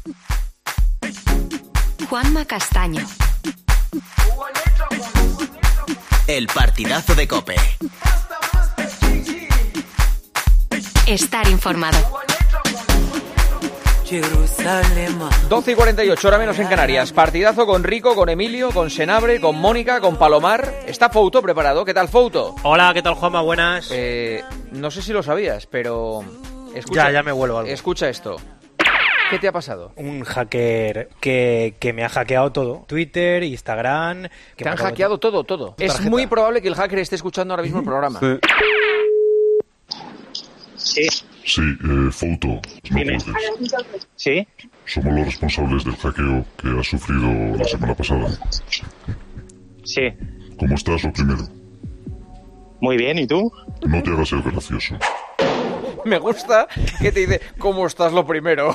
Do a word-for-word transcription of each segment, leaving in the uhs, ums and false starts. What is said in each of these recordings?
Juanma Castaño. El partidazo de COPE. Estar informado. doce y cuarenta y ocho, hora menos en Canarias. Partidazo con Rico, con Emilio, con Senabre, con Mónica, con Palomar. Está Fouto preparado. ¿Qué tal, Fouto? Hola, ¿qué tal, Juanma? Buenas. Eh, no sé si lo sabías, pero... Escucha, ya, ya me vuelvo algo. Escucha esto. ¿Qué te ha pasado? Un hacker que, que me ha hackeado todo. Twitter, Instagram... Que te han hackeado todo, todo. Es tarjeta. Muy probable que el hacker esté escuchando ahora mismo el programa. Sí. Sí. Sí, eh, Fouto, ¿no puedes? Sí. Somos los responsables del hackeo que has sufrido la semana pasada. Sí. ¿Cómo estás, lo primero? Muy bien, ¿y tú? No te hagas el gracioso. Me gusta que te dice, ¿cómo estás lo primero?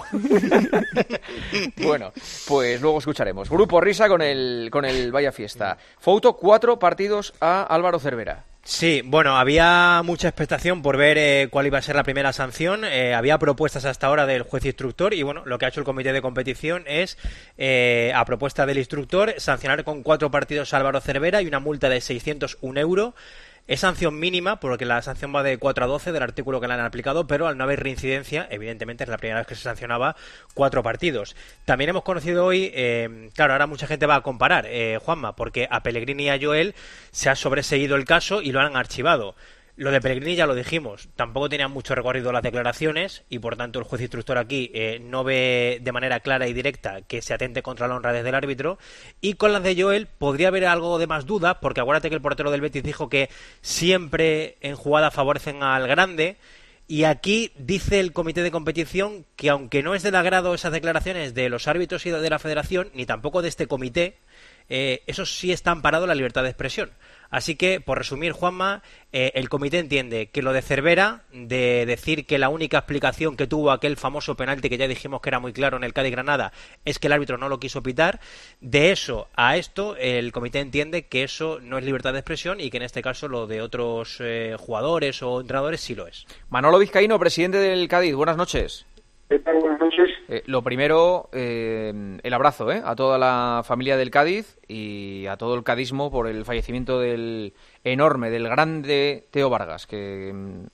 Bueno, pues luego escucharemos. Grupo Risa con el, con el Vaya Fiesta. Fouto, cuatro partidos a Álvaro Cervera. Sí, bueno, había mucha expectación por ver eh, cuál iba a ser la primera sanción. Eh, había propuestas hasta ahora del juez instructor y, bueno, lo que ha hecho el comité de competición es, eh, a propuesta del instructor, sancionar con cuatro partidos a Álvaro Cervera y una multa de seiscientos un euros. Es sanción mínima, porque la sanción va de cuatro a doce del artículo que le han aplicado, pero al no haber reincidencia, evidentemente es la primera vez que se sancionaba cuatro partidos. También hemos conocido hoy, eh, claro, ahora mucha gente va a comparar, eh, Juanma, porque a Pellegrini y a Joel se ha sobreseído el caso y lo han archivado. Lo de Pellegrini ya lo dijimos, tampoco tenían mucho recorrido las declaraciones y por tanto el juez instructor aquí eh, no ve de manera clara y directa que se atente contra la honradez del árbitro. Y con las de Joel podría haber algo de más duda, porque acuérdate que el portero del Betis dijo que siempre en jugada favorecen al grande. Y aquí dice el comité de competición que aunque no es del agrado esas declaraciones de los árbitros y de la federación, ni tampoco de este comité, eh, eso sí está amparado en la libertad de expresión. Así que, por resumir, Juanma, eh, el comité entiende que lo de Cervera, de decir que la única explicación que tuvo aquel famoso penalti que ya dijimos que era muy claro en el Cádiz-Granada es que el árbitro no lo quiso pitar, de eso a esto el comité entiende que eso no es libertad de expresión y que en este caso lo de otros eh, jugadores o entrenadores sí lo es. Manolo Vizcaíno, presidente del Cádiz, buenas noches. ¿Qué tal? Buenas noches. Eh, lo primero, eh, el abrazo ¿eh? a toda la familia del Cádiz y a todo el cadismo por el fallecimiento del enorme, del grande Teo Vargas, que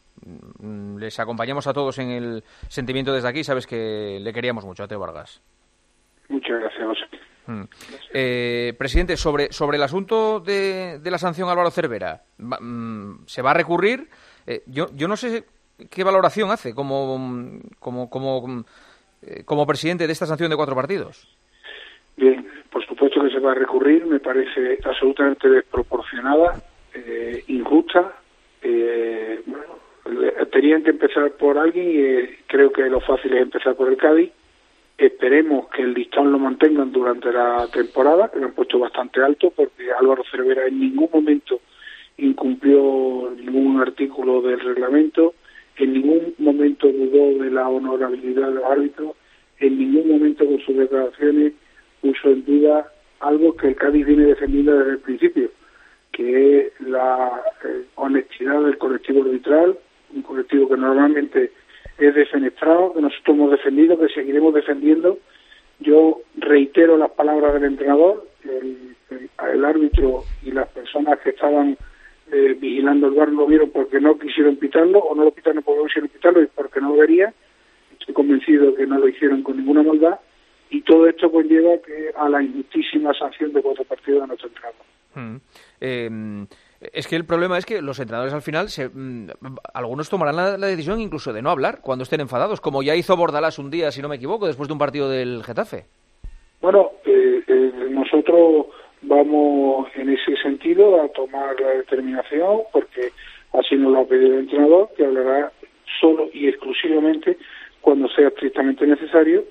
mm, les acompañamos a todos en el sentimiento desde aquí. Sabes que le queríamos mucho a Teo Vargas. Muchas gracias, José. Mm. Eh, presidente, sobre, sobre el asunto de, de la sanción a Álvaro Cervera, va, mm, ¿se va a recurrir? Eh, yo, yo no sé qué valoración hace como, como, como, como presidente de esta sanción de cuatro partidos. Bien, por supuesto que se va a recurrir, me parece absolutamente desproporcionada, eh, injusta. Eh, bueno, tenían que empezar por alguien y eh, creo que lo fácil es empezar por el Cádiz. Esperemos que el listón lo mantengan durante la temporada, que lo han puesto bastante alto, porque Álvaro Cervera en ningún momento incumplió ningún artículo del reglamento, en ningún momento dudó de la honorabilidad de los árbitros, en ningún momento con sus declaraciones puso en duda algo que el Cádiz viene defendiendo desde el principio, que es la eh, honestidad del colectivo arbitral, un colectivo que normalmente es defenestrado, que nosotros hemos defendido, que seguiremos defendiendo. Yo reitero las palabras del entrenador, el, el, el árbitro y las personas que estaban Eh, vigilando el V A R no lo vieron porque no quisieron pitarlo, o no lo pitaron porque no quisieron pitarlo y porque no lo verían. Estoy convencido de que no lo hicieron con ninguna maldad, y todo esto conlleva que a la injustísima sanción de cuatro partidos de nuestro entrenador. Mm. Eh, es que el problema es que los entrenadores al final, se, mm, algunos tomarán la, la decisión incluso de no hablar cuando estén enfadados, como ya hizo Bordalás un día, si no me equivoco, después de un partido del Getafe. Bueno, eh, eh, nosotros vamos en ese sentido a tomar la determinación, porque así nos lo ha pedido el entrenador, que hablará solo y exclusivamente cuando sea estrictamente necesario,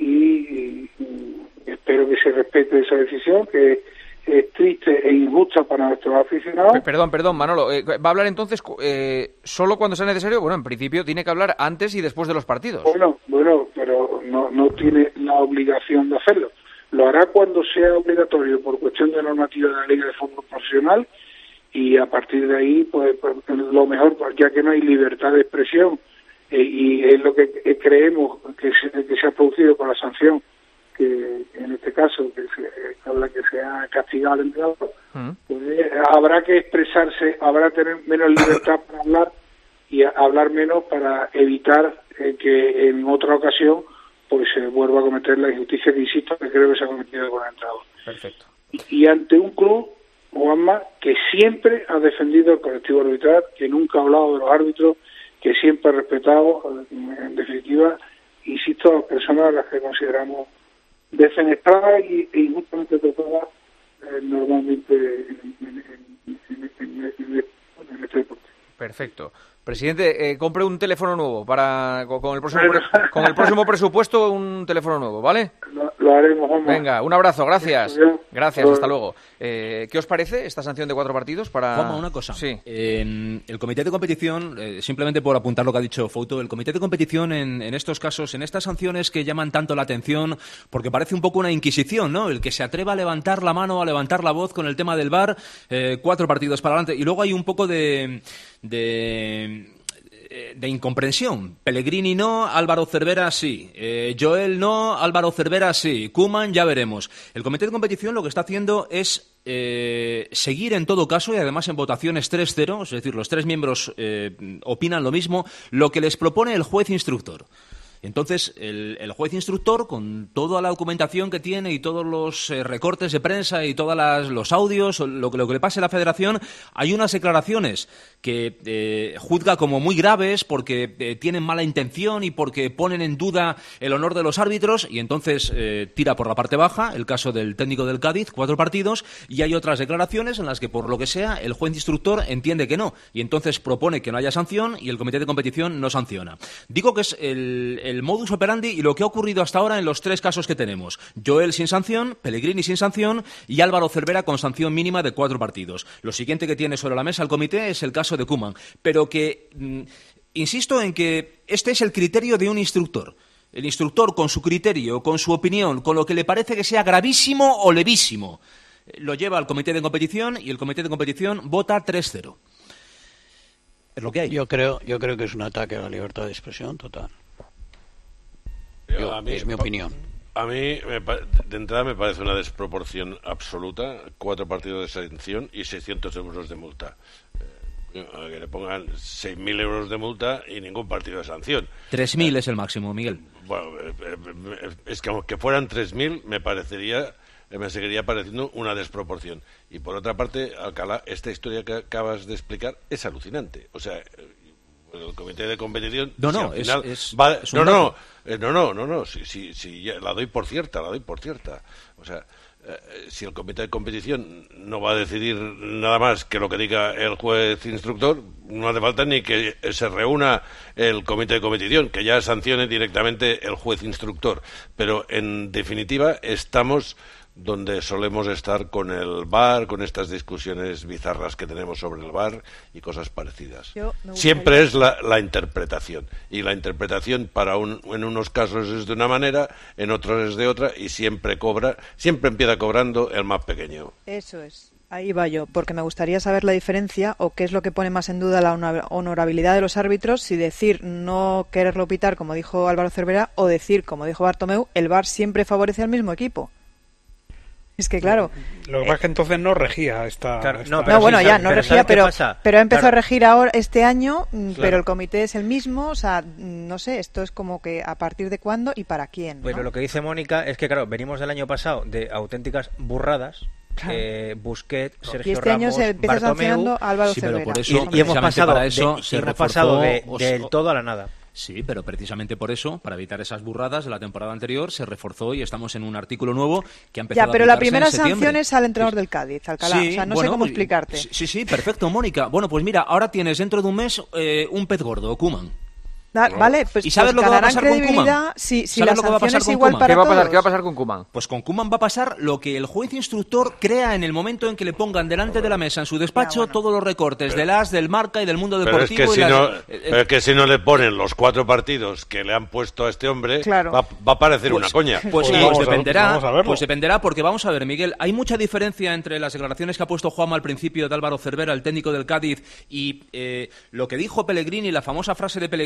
y, y espero que se respete esa decisión, que es triste e injusta para nuestros aficionados. Perdón, perdón, Manolo, eh, ¿va a hablar entonces eh, solo cuando sea necesario? Bueno, en principio tiene que hablar antes y después de los partidos. Bueno, bueno, pero no, no tiene la obligación de hacerlo. Lo hará cuando sea obligatorio por cuestión de normativa de la Liga de Fútbol Profesional, y a partir de ahí, pues, pues lo mejor, ya que no hay libertad de expresión eh, y es lo que eh, creemos que se, que se ha producido con la sanción, que en este caso que se habla que se ha castigado al entrenador, uh-huh. pues eh, habrá que expresarse, habrá que tener menos libertad para hablar y a, hablar menos para evitar eh, que en otra ocasión pues se vuelva a cometer la injusticia que insisto que creo que se ha cometido con el entrenador. Perfecto. Y, y ante un club, Juanma, que siempre ha defendido el colectivo arbitral, que nunca ha hablado de los árbitros, que siempre ha respetado, en definitiva, insisto, a las personas a las que consideramos defenestradas y, e injustamente tratadas eh, normalmente en, en, en, en, en, en, en este deporte. Perfecto. Presidente, eh, compre un teléfono nuevo para con, con el próximo pre, con el próximo presupuesto, un teléfono nuevo, ¿vale? Lo, lo haremos, hombre. Venga, un abrazo, gracias. Gracias, hasta luego. Eh, ¿Qué os parece esta sanción de cuatro partidos para...? Juanma, una cosa. Sí. Eh, el comité de competición, eh, simplemente por apuntar lo que ha dicho Fouto, el comité de competición en, en estos casos, en estas sanciones que llaman tanto la atención, porque parece un poco una inquisición, ¿no? El que se atreva a levantar la mano, a levantar la voz con el tema del V A R, eh, cuatro partidos para adelante. Y luego hay un poco de... de de incomprensión. Pellegrini no, Álvaro Cervera sí. Eh, Joel no, Álvaro Cervera sí. Koeman ya veremos. El comité de competición lo que está haciendo es eh, seguir en todo caso, y además en votaciones tres cero, es decir, los tres miembros eh, opinan lo mismo, lo que les propone el juez instructor. Entonces, el, el juez instructor, con toda la documentación que tiene y todos los eh, recortes de prensa y todos los audios, lo, lo que le pase a la Federación, hay unas declaraciones que eh, juzga como muy graves porque eh, tienen mala intención y porque ponen en duda el honor de los árbitros, y entonces eh, tira por la parte baja, el caso del técnico del Cádiz, cuatro partidos, y hay otras declaraciones en las que, por lo que sea, el juez instructor entiende que no, y entonces propone que no haya sanción y el comité de competición no sanciona. Digo que es el... el modus operandi y lo que ha ocurrido hasta ahora en los tres casos que tenemos. Joel sin sanción, Pellegrini sin sanción y Álvaro Cervera con sanción mínima de cuatro partidos. Lo siguiente que tiene sobre la mesa el comité es el caso de Koeman. Pero que, mm, insisto en que este es el criterio de un instructor. El instructor, con su criterio, con su opinión, con lo que le parece que sea gravísimo o levísimo, lo lleva al comité de competición y el comité de competición vota tres cero. Es lo que hay. Yo creo, yo creo que es un ataque a la libertad de expresión total. Yo, a mí, es mi opinión. A mí, me, de entrada, me parece una desproporción absoluta. Cuatro partidos de sanción y seiscientos euros de multa. Eh, que le pongan seis mil euros de multa y ningún partido de sanción. tres mil eh, es el máximo, Miguel. Bueno, eh, eh, es que aunque fueran tres mil, me parecería... me seguiría pareciendo una desproporción. Y por otra parte, Alcalá, esta historia que acabas de explicar es alucinante. O sea, el comité de competición... No, no, si al final es, es, va, es no, un no, eh, no, no, no, no, si, si, si ya la doy por cierta, la doy por cierta. O sea, eh, si el comité de competición no va a decidir nada más que lo que diga el juez instructor, no hace falta ni que se reúna el comité de competición, que ya sancione directamente el juez instructor. Pero, en definitiva, estamos... donde solemos estar con el V A R, con estas discusiones bizarras que tenemos sobre el V A R y cosas parecidas. Siempre es la, la interpretación, y la interpretación para un, en unos casos es de una manera, en otros es de otra, y siempre cobra, siempre empieza cobrando el más pequeño. Eso es. Ahí va yo, porque me gustaría saber la diferencia o qué es lo que pone más en duda la honorabilidad de los árbitros, si decir no quererlo pitar, como dijo Álvaro Cervera, o decir, como dijo Bartomeu, el V A R siempre favorece al mismo equipo. Es que claro... Lo que pasa es que entonces no regía esta... Claro, esta... No, no bueno, sí, ya, no pero regía, pero, pero ha empezado claro. a regir ahora este año, claro. Pero el comité es el mismo, o sea, no sé, esto es como que a partir de cuándo y para quién, ¿no? Pero lo que dice Mónica es que, claro, venimos del año pasado de auténticas burradas, claro. eh, Busquets, Sergio y este Ramos, año se empieza Bartomeu, sancionando a Álvaro sí, Cervera. Pero por eso, y, y hemos pasado, para eso de, se hemos reforzó, pasado de, o, del todo a la nada. Sí, pero precisamente por eso, para evitar esas burradas de la temporada anterior, se reforzó y estamos en un artículo nuevo que ha empezado ya, pero a la primera en sanción es al entrenador del Cádiz, Alcalá. Sí, o sea, no bueno, sé cómo explicarte. Sí, sí, perfecto, Mónica. Bueno, pues mira, ahora tienes dentro de un mes eh, un pez gordo, Koeman. Da, vale, pues, ¿Y sabes pues lo que va a pasar con Koeman? Si, si ¿Sabes la lo que va a pasar con igual Koeman? para ¿Qué va a pasar? todos? ¿Qué va a pasar con Koeman? Pues con Koeman va a pasar lo que el juez instructor crea en el momento en que le pongan delante de la mesa en su despacho, bueno, todos los recortes pero, del A S, del Marca y del Mundo Deportivo. Pero es que, si las... no, pero es que si no le ponen los cuatro partidos que le han puesto a este hombre, claro. va, va a parecer pues, una coña. Pues, pues, pues dependerá, a, pues dependerá, porque vamos a ver, Miguel, hay mucha diferencia entre las declaraciones que ha puesto Juanma al principio de Álvaro Cervera, el técnico del Cádiz, y eh, lo que dijo Pellegrini, la famosa frase de Pellegrini que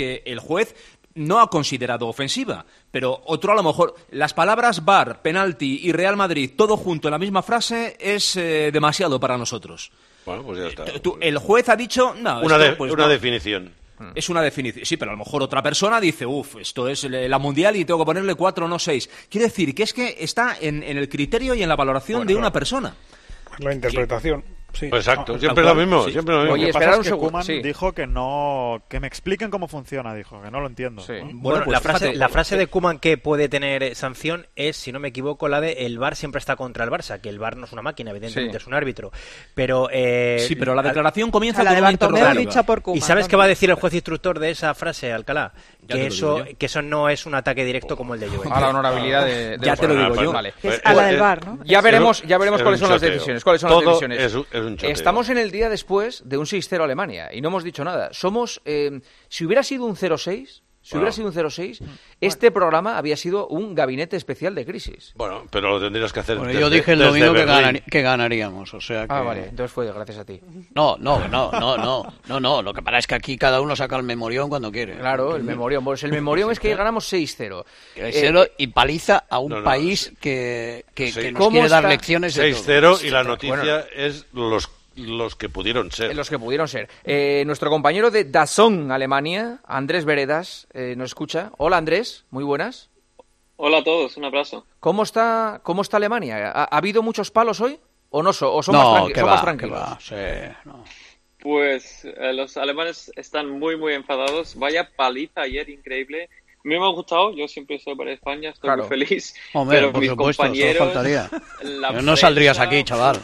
que el juez no ha considerado ofensiva, pero otro a lo mejor, las palabras V A R, penalti y Real Madrid, todo junto en la misma frase, es eh, demasiado para nosotros. Bueno, pues ya está. Tú, el juez ha dicho, no, una, esto, de, pues, una no. definición. Es una definición, sí, pero a lo mejor otra persona dice, uff, esto es la mundial y tengo que ponerle cuatro, no seis. Quiere decir que es que está en, en el criterio y en la valoración bueno, de claro. una persona. La interpretación. Sí. Pues exacto, No, siempre lo mismo, sí. siempre lo mismo. Oye, esperad es un que segundo, Koeman sí. dijo que no, que me expliquen cómo funciona, dijo, que no lo entiendo. Sí. ¿no? Bueno, Bueno, pues la, frase, fíjate, la frase de Koeman que puede tener sanción es, si no me equivoco, la de el V A R siempre está contra el Barça, que el V A R no es una máquina, evidentemente Sí. es un árbitro. Pero eh, Sí, pero la declaración comienza A la con de una Bartomeu interrogativa. dicha por Koeman. ¿Y sabes ¿no? qué va a decir el juez instructor de esa frase, Alcalá? Ya te Que lo eso, digo yo. que eso no es un ataque directo como el de Joe. A la honorabilidad de, de Ya los te lo digo jugadores. yo. Vale. Que es a la del V A R, ¿no? Ya veremos, ya veremos Es cuáles un son las choteo. decisiones. ¿Cuáles son Todo las decisiones? es un- es un choteo. Estamos en el día después de un seis cero a Alemania y no hemos dicho nada. Somos, eh, si hubiera sido un cero seis, si Bueno. hubiera sido un cero seis, este programa había sido un gabinete especial de crisis. Bueno, pero lo tendrías que hacer Bueno, desde, yo dije el desde domingo que, Berlín. ganari- que ganaríamos, o sea que... Ah, vale, entonces fue gracias a ti. No, no, no, no, no, no, no, lo que pasa es que aquí cada uno saca el memorión cuando quiere. Claro, el memorión. Pues el memorión es que ganamos seis cero. seis cero y paliza a un no, no, país que, que, Sí. que nos ¿Cómo quiere dar está? lecciones de seis todo. cero y la noticia Bueno. es los, los que pudieron ser. Los que pudieron ser. Eh, nuestro compañero de DAZN Alemania, Andrés Veredas, eh, nos escucha. Hola Andrés, muy buenas. Hola a todos, un abrazo. ¿Cómo está, cómo está Alemania? ¿Ha, ha habido muchos palos hoy? ¿O no, so, o son No, más, tranqui- que son va, más que tranquilos? va, sí, no. Pues eh, los alemanes están muy, muy enfadados. Vaya paliza ayer, increíble. A mí me ha gustado, yo siempre soy para España, estoy Claro. muy feliz. Hombre, pero por mis supuesto, solo compañeros... faltaría. la Pero no saldrías prensa- aquí, chaval.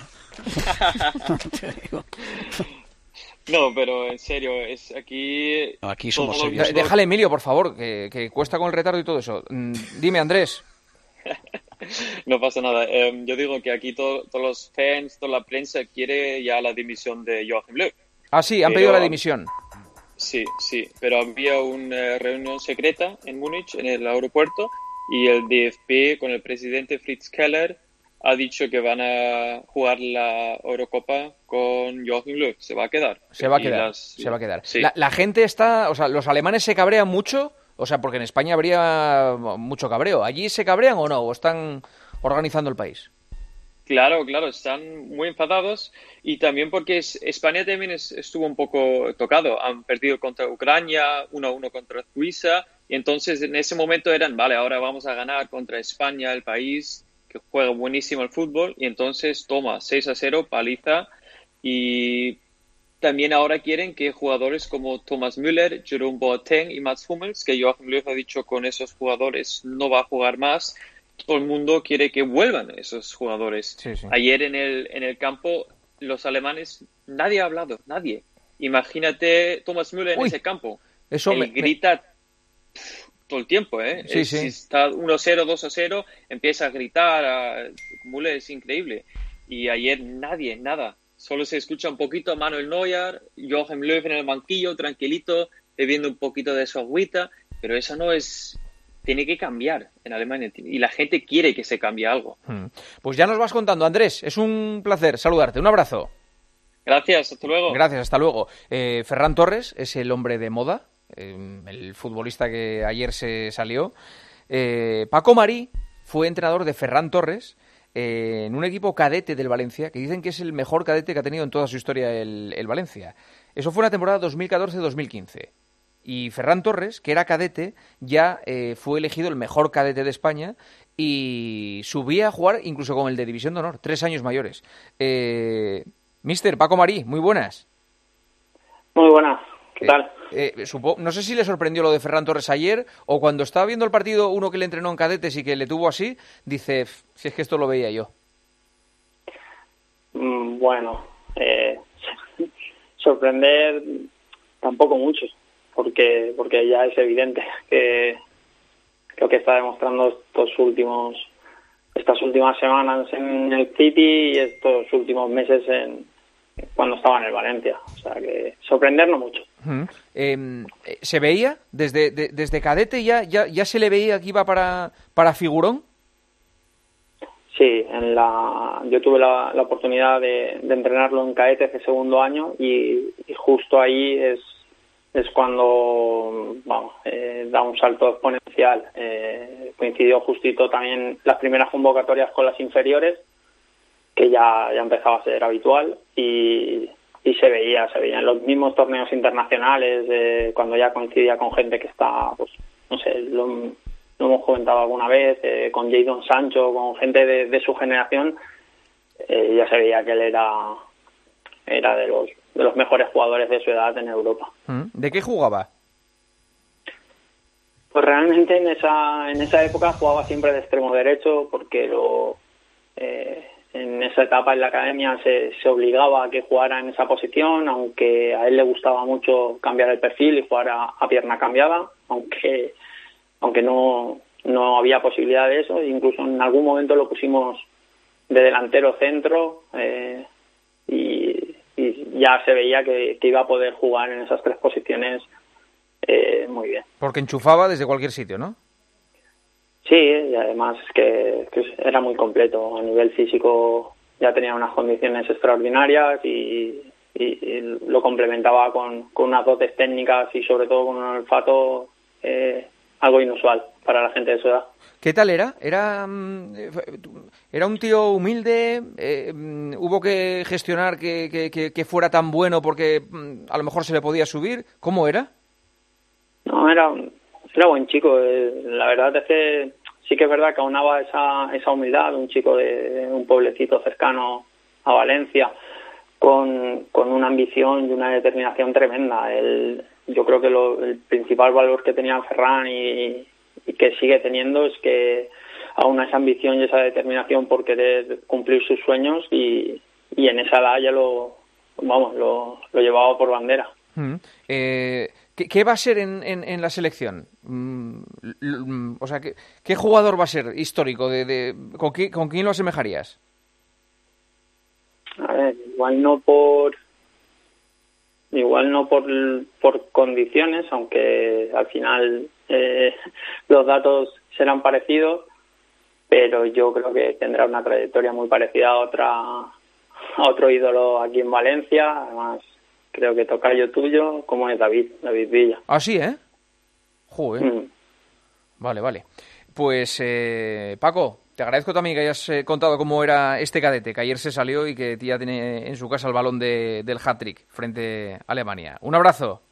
Te digo. No, pero en serio, es aquí... Aquí somos todo el serios. De- mundo- Déjale, Emilio, por favor, que, que cuesta con el retardo y todo eso. Mm, Dime, Andrés. No pasa nada. Eh, yo digo que aquí to- todos los fans, toda la prensa quiere ya la dimisión de Joachim Löw. Ah, sí, han Pero- pedido la dimisión. Sí, sí, pero había una reunión secreta en Múnich, en el aeropuerto, y el D F B con el presidente Fritz Keller ha dicho que van a jugar la Eurocopa con Joachim Löw. Se va a quedar. Se va a Y quedar, las- se va a quedar. Sí. La, la gente está, o sea, los alemanes se cabrean mucho, o sea, porque en España habría mucho cabreo. ¿Allí se cabrean o no? ¿O están organizando el país? Claro, claro, están muy enfadados y también porque es- España también es- estuvo un poco tocado. Han perdido contra Ucrania, uno a uno contra Suiza y entonces en ese momento eran, vale, ahora vamos a ganar contra España, el país que juega buenísimo el fútbol y entonces toma seis a cero, paliza y también ahora quieren que jugadores como Thomas Müller, Jerome Boateng y Mats Hummels, que Joachim Löw ha dicho con esos jugadores no va a jugar más, todo el mundo quiere que vuelvan esos jugadores. Sí, sí. Ayer en el, en el campo, los alemanes, nadie ha hablado, nadie. Imagínate Thomas Müller en Uy, ese campo. eso Él me- me- grita pf, todo el tiempo, ¿eh? Sí, Es- sí. Si está uno cero, dos a cero, empieza a gritar. A... Müller es increíble. Y ayer nadie, nada. Solo se escucha un poquito a Manuel Neuer, Joachim Löw en el banquillo, tranquilito, bebiendo un poquito de su agüita. Pero eso no es... Tiene que cambiar en Alemania. Y la gente quiere que se cambie algo. Hmm. Pues ya nos vas contando, Andrés. Es un placer saludarte. Un abrazo. Gracias, hasta luego. Gracias, hasta luego. Eh, Ferran Torres es el hombre de moda, eh, el futbolista que ayer se salió. Eh, Paco Marí fue entrenador de Ferran Torres eh, en un equipo cadete del Valencia, que dicen que es el mejor cadete que ha tenido en toda su historia el, el Valencia. Eso fue en la temporada dos mil catorce dos mil quince. Y Ferran Torres, que era cadete, ya eh, fue elegido el mejor cadete de España y subía a jugar incluso con el de División de Honor, tres años mayores. Eh, Mister Paco Marí, muy buenas. Muy buenas, ¿qué Eh, tal? eh, supo- no sé si le sorprendió lo de Ferran Torres ayer o cuando estaba viendo el partido uno que le entrenó en cadetes y que le tuvo así, dice, "F, si es que esto lo veía yo". Mm, Bueno, eh, sorprender tampoco mucho, porque porque ya es evidente que lo que está demostrando estos últimos estas últimas semanas en el City y estos últimos meses en cuando estaba en el Valencia, o sea que sorprender no mucho. Ujú. Eh, eh, ¿Se veía desde de- desde cadete ya, ya ya se le veía que iba para para figurón? Sí, en la, yo tuve la, la oportunidad de, de entrenarlo en cadetes de segundo año y, y justo ahí es es cuando vamos eh, da un salto exponencial. Eh, coincidió justito también las primeras convocatorias con las inferiores, que ya, ya empezaba a ser habitual, y, y se veía, se veía en los mismos torneos internacionales, eh, cuando ya coincidía con gente que está, pues no sé, lo, lo hemos comentado alguna vez, eh, con Jadon Sancho, con gente de, de su generación, eh, ya se veía que él era, era de los de los mejores jugadores de su edad en Europa. ¿De qué jugaba? Pues realmente en esa en esa época jugaba siempre de extremo derecho, porque lo eh, en esa etapa en la academia se, se obligaba a que jugara en esa posición, aunque a él le gustaba mucho cambiar el perfil y jugar a, a pierna cambiada, aunque aunque no no había posibilidad de eso. Incluso en algún momento lo pusimos de delantero centro, eh, y y ya se veía que, que iba a poder jugar en esas tres posiciones eh, muy bien. Porque enchufaba desde cualquier sitio, ¿no? Sí, y además que, que era muy completo. A nivel físico ya tenía unas condiciones extraordinarias y, y, y lo complementaba con, con unas dotes técnicas y sobre todo con un olfato eh, algo inusual para la gente de su edad. ¿Qué tal era? ¿Era, era un tío humilde? Eh, ¿Hubo que gestionar que, que, que fuera tan bueno porque a lo mejor se le podía subir? ¿Cómo era? No, era, era buen chico. La verdad es que sí que es verdad que aunaba esa, esa humildad, un chico de un pueblecito cercano a Valencia, con, con una ambición y una determinación tremenda. Él, yo creo que lo, el principal valor que tenía Ferran y y que sigue teniendo es que aún esa ambición y esa determinación por querer cumplir sus sueños, y, y en esa edad ya lo vamos lo, lo llevaba por bandera. Mm. Eh, ¿qué, ¿Qué va a ser en, en, en la selección? Mm, o sea, ¿qué, ¿qué jugador va a ser histórico? De, de, ¿con, qué, ¿Con quién lo asemejarías? A ver, igual no por igual no por, por condiciones, aunque al final eh, los datos serán parecidos, pero yo creo que tendrá una trayectoria muy parecida a otra a otro ídolo aquí en Valencia. Además, creo que tocayo tuyo, como es David, David Villa. Ah, sí, ¿eh? Joder. Mm. Vale, vale. Pues, eh, Paco, te agradezco también que hayas eh, contado cómo era este cadete, que ayer se salió y que ya tiene en su casa el balón de, del hat-trick frente a Alemania. Un abrazo.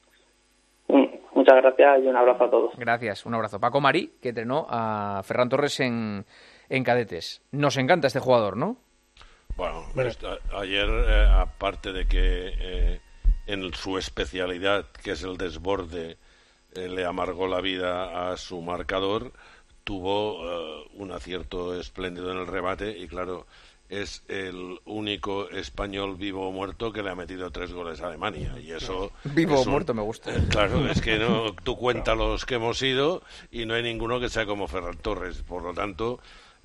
Mm. Muchas gracias y un abrazo a todos. Gracias, un abrazo. Paco Marí, que entrenó a Ferran Torres en, en cadetes. Nos encanta este jugador, ¿no? Bueno, esta, ayer, eh, aparte de que eh, en su especialidad, que es el desborde, eh, le amargó la vida a su marcador, tuvo uh, un acierto espléndido en el remate y, claro, es el único español vivo o muerto que le ha metido tres goles a Alemania. Y eso vivo o un, muerto me gusta. Eh, claro, es que no, tú cuentas los que hemos ido y no hay ninguno que sea como Ferran Torres. Por lo tanto,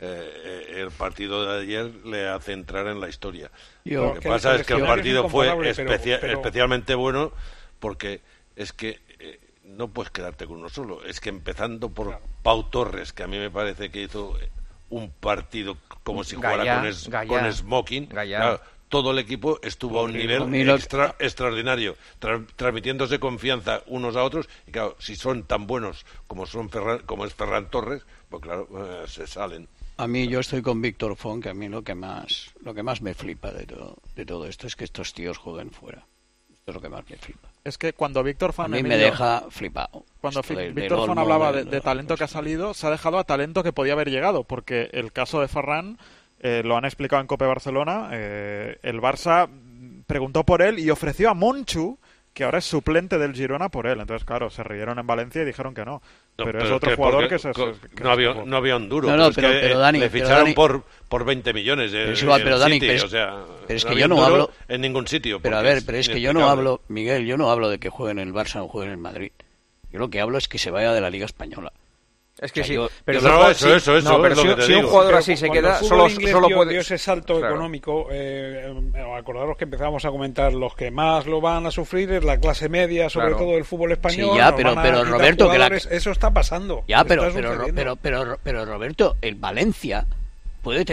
eh, el partido de ayer le hace entrar en la historia. Yo, lo que pasa es que el partido fue especia- pero, pero... especialmente bueno porque es que eh, no puedes quedarte con uno solo. Es que empezando por claro. Pau Torres, que a mí me parece que hizo un partido como si jugara Gallá, con, es, Gallá, con smoking. Claro, todo el equipo estuvo a un nivel extra, extraordinario, tra- transmitiéndose confianza unos a otros. Y claro, si son tan buenos como son Ferran, como es Ferran Torres, pues claro, eh, se salen. A mí yo estoy con Víctor Font, que a mí lo que más lo que más me flipa de todo, de todo esto es que estos tíos jueguen fuera. Esto es lo que más me flipa. Es que cuando Víctor Font... A mí Emilio, me deja flipado. Cuando de, Víctor Font hablaba de, de talento que ha salido, se ha dejado a talento que podía haber llegado, porque el caso de Ferran, eh, lo han explicado en Cope Barcelona, eh, el Barça preguntó por él y ofreció a Monchu, que ahora es suplente del Girona, por él. Entonces, claro, se rieron en Valencia y dijeron que no. No, pero, pero es otro que jugador porque, que se... Que que no, había, no había un duro. No, no, pero, pero, es que pero Dani, le pero ficharon Dani, por, por veinte millones. Eh, pero, igual, pero Dani, City, pero es, o sea, pero es no que yo no duro hablo... en ningún sitio. Pero a ver, pero es que yo no hablo... Miguel, yo no hablo de que jueguen en el Barça o jueguen en el Madrid. Yo lo que hablo es que se vaya de la Liga Española. Es que o sea, sí, yo, pero, no, no, eso, eso, eso, no, pero es si, lo que te si un digo. jugador pero así se cuando queda, el solo, inglés solo dio, puede... dio ese salto claro. económico, eh, acordaros que empezamos a comentar los que más lo van a sufrir es la clase media, sobre claro. todo el fútbol español. Sí, ya, pero, pero Roberto, que la... eso está pasando. Ya, pero, está pero, pero, pero, pero Roberto, el Valencia puede tener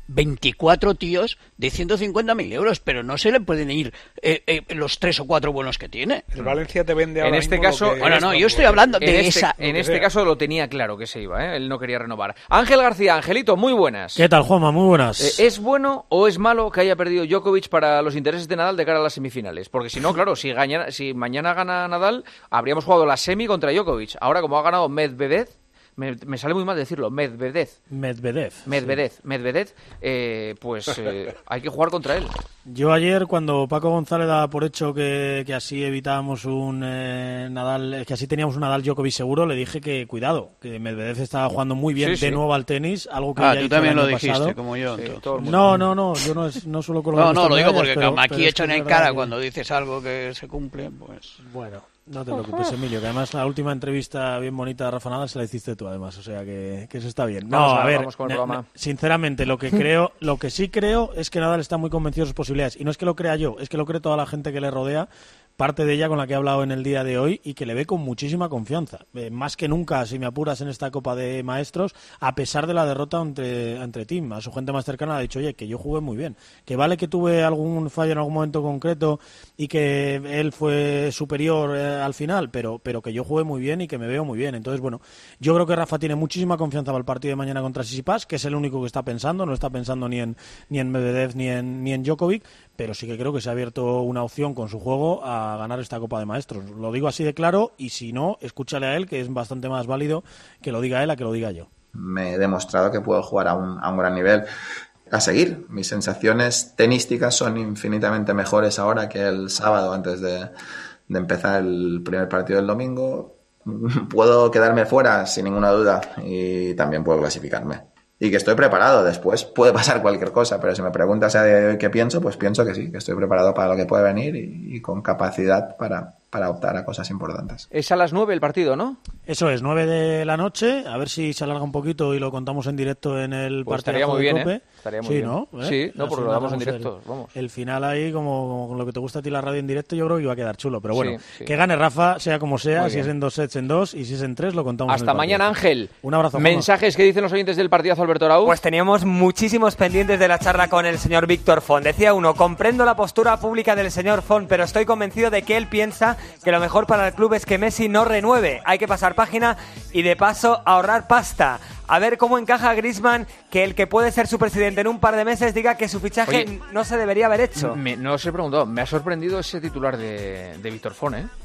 veinticuatro tíos de ciento cincuenta mil euros, pero no se le pueden ir eh, eh, los tres o cuatro buenos que tiene. El Valencia te vende ahora en este mismo caso, lo que bueno, no, yo estoy hablando de en este, esa. En este caso lo tenía claro que se iba, ¿eh? Él no quería renovar. Ángel García, Angelito, muy buenas. ¿Qué tal, Juanma? Muy buenas. Eh, ¿Es bueno o es malo que haya perdido Djokovic para los intereses de Nadal de cara a las semifinales? Porque si no, claro, si, gaña, si mañana gana Nadal, habríamos jugado la semi contra Djokovic. Ahora, como ha ganado Medvedev, Me, me sale muy mal decirlo, Medvedev. Medvedev. Medvedev, sí. Medvedev, eh, pues eh, hay que jugar contra él. Yo ayer, cuando Paco González daba por hecho que, que así evitábamos un eh, Nadal, que así teníamos un Nadal Djokovic seguro, le dije que cuidado, que Medvedev estaba jugando muy bien sí, de sí. nuevo al tenis, algo que ah, ya tú hizo también el lo año dijiste, pasado. como yo. Sí, todo el no, no, no, yo no, no suelo colgar No, no, lo digo medallas, porque pero, como aquí pero echan es en verdad cara que... cuando dices algo que se cumple, pues... Bueno, no te preocupes, Emilio, que además la última entrevista bien bonita de Rafa Nadal se la hiciste tú, además, o sea que, que eso está bien. No, vamos a, a ver, vamos con el programa. Sinceramente, lo que creo, lo que sí creo es que Nadal está muy convencido de sus posibilidades, y no es que lo crea yo, es que lo cree toda la gente que le rodea, parte de ella con la que he hablado en el día de hoy y que le ve con muchísima confianza, eh, más que nunca, si me apuras, en esta Copa de Maestros, a pesar de la derrota entre, entre Team. A su gente más cercana le ha dicho, oye, que yo jugué muy bien, que vale que tuve algún fallo en algún momento concreto y que él fue superior eh, al final, pero, pero que yo jugué muy bien y que me veo muy bien. Entonces, bueno, yo creo que Rafa tiene muchísima confianza para el partido de mañana contra Tsitsipas, que es el único que está pensando, no está pensando ni en, ni en Medvedev ni en, ni en Djokovic, pero sí que creo que se ha abierto una opción con su juego a ganar esta Copa de Maestros. Lo digo así de claro, y si no, escúchale a él, que es bastante más válido que lo diga él a que lo diga yo. Me he demostrado que puedo jugar a un, a un gran nivel. A seguir, mis sensaciones tenísticas son infinitamente mejores ahora que el sábado antes de, de empezar el primer partido del domingo. Puedo quedarme fuera sin ninguna duda y también puedo clasificarme. Y que estoy preparado. Después puede pasar cualquier cosa, pero si me preguntas a día de hoy qué pienso, pues pienso que sí, que estoy preparado para lo que puede venir y, y con capacidad para, para optar a cosas importantes. Es a las nueve el partido, ¿no? Eso es, nueve de la noche, a ver si se alarga un poquito y lo contamos en directo en el pues partido estaría muy de bien, Cope. ¿eh? Estaría muy sí, bien. ¿no? ¿Eh? Sí, no, porque lo damos en directo, el, vamos. El final ahí, como, como con lo que te gusta a ti la radio en directo, yo creo que iba a quedar chulo, pero bueno, sí, sí. que gane Rafa, sea como sea, Muy si bien. es en dos sets en dos y si es en tres, lo contamos Hasta en el mañana, Ángel. Un abrazo, Juanma. Mensajes que dicen los oyentes del partidazo, Alberto Arauz. Pues teníamos muchísimos pendientes de la charla con el señor Víctor Font. Decía uno, comprendo la postura pública del señor Font, pero estoy convencido de que él piensa que lo mejor para el club es que Messi no renueve. Hay que pasar página y de paso ahorrar pasta. A ver cómo encaja Griezmann, que el que puede ser su presidente en un par de meses diga que su fichaje Oye, no se debería haber hecho. Me, no os he preguntado, me ha sorprendido ese titular de, de Víctor Font, ¿eh?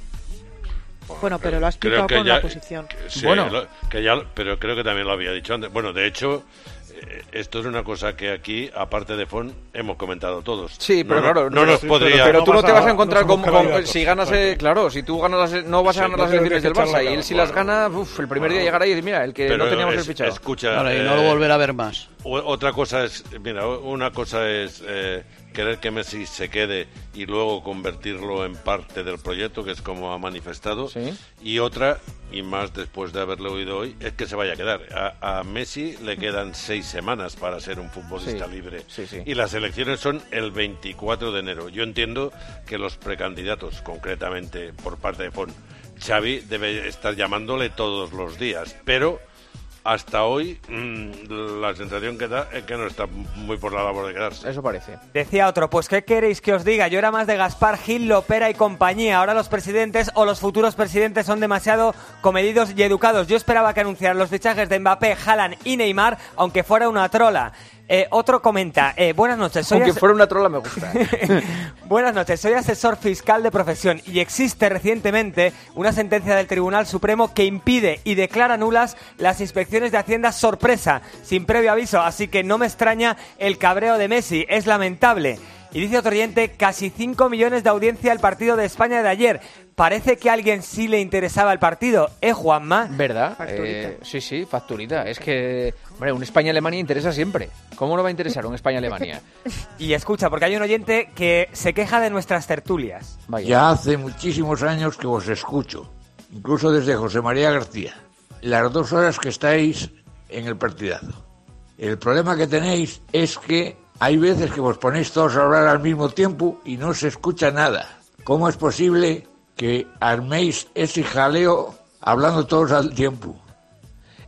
Bueno, pero lo ha explicado con ya, la posición. Sí, bueno. lo, que ya, pero creo que también lo había dicho antes. Bueno, de hecho, eh, esto es una cosa que aquí, aparte de Font, hemos comentado todos. Sí, pero no, claro, no, no nos sí, podría. Pero, pero tú no te vas a encontrar no con, somos con candidatos. si ganas, eh, claro, si tú ganas las, no vas a Sí, ganar no las tendrías elecciones que del echar la Barça y cara. él si las Bueno. gana, uf, el primer día llegará y decir, mira, el que Pero no teníamos es- el fichado. Escucha, Claro, y no eh, lo volverá a ver más. O- Otra cosa es, mira, una cosa es eh, querer que Messi se quede y luego convertirlo en parte del proyecto, que es como ha manifestado, Sí. y otra, y más después de haberle oído hoy, es que se vaya a quedar. A, a Messi le quedan seis semanas para ser un futbolista Sí, libre sí, sí. y las elecciones son el veinticuatro de enero. Yo entiendo que los precandidatos, concretamente por parte de Font, Xavi debe estar llamándole todos los días, pero hasta hoy mmm, la sensación que da es que no está muy por la labor de quedarse. Eso parece. Decía otro, pues ¿qué queréis que os diga? Yo era más de Gaspar, Gil, Lopera y compañía. Ahora los presidentes o los futuros presidentes son demasiado comedidos y educados. Yo esperaba que anunciaran los fichajes de Mbappé, Haaland y Neymar, aunque fuera una trola. Eh, otro comenta, eh, buenas noches, soy Aunque as- fuera una trola me gusta. Buenas noches, soy asesor fiscal de profesión y existe recientemente una sentencia del Tribunal Supremo que impide y declara nulas las inspecciones de Hacienda sorpresa, sin previo aviso, así que no me extraña el cabreo de Messi, es lamentable. Y dice otro oyente, casi cinco millones de audiencia al partido de España de ayer. Parece que a alguien sí le interesaba el partido, ¿eh, Juanma? ¿Verdad? Eh, sí, sí, facturita. Es que, hombre, un España-Alemania interesa siempre. ¿Cómo no va a interesar un España-Alemania? Y escucha, porque hay un oyente que se queja de nuestras tertulias. Vaya. Ya hace muchísimos años que os escucho, incluso desde José María García, las dos horas que estáis en el partidazo. El problema que tenéis es que hay veces que vos ponéis todos a hablar al mismo tiempo y no se escucha nada. ¿Cómo es posible que arméis ese jaleo hablando todos al tiempo?